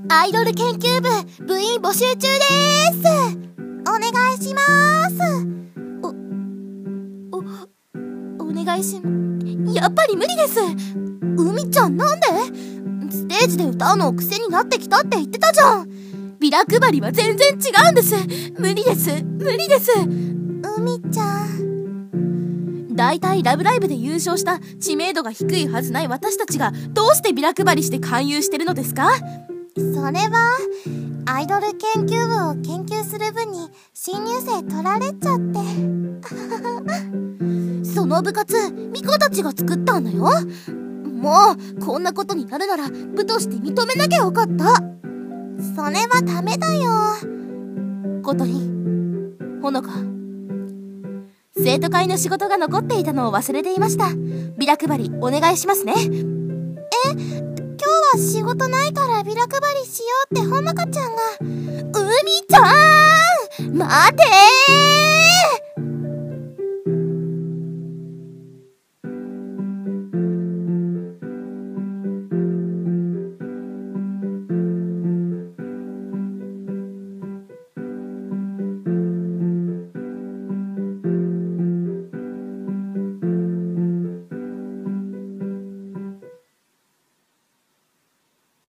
アイドル研究部部員募集中です。お願いします。お願いしやっぱり無理です。海ちゃんなんで？ステージで歌うの癖になってきたって言ってたじゃん。ビラ配りは全然違うんです。無理です、無理です。海ちゃん、だいたいラブライブで優勝した知名度が低いはずない私たちがどうしてビラ配りして勧誘してるのですか？それはアイドル研究部を研究する部に新入生取られちゃってその部活ミカたちが作ったんだよ。もうこんなことになるなら部として認めなきゃよかった。それはダメだよ。ことりん、ほのか、生徒会の仕事が残っていたのを忘れていました。ビラ配りお願いしますね。今日は仕事ないからビラ配りしようってほのかちゃんが。海ちゃん待てー。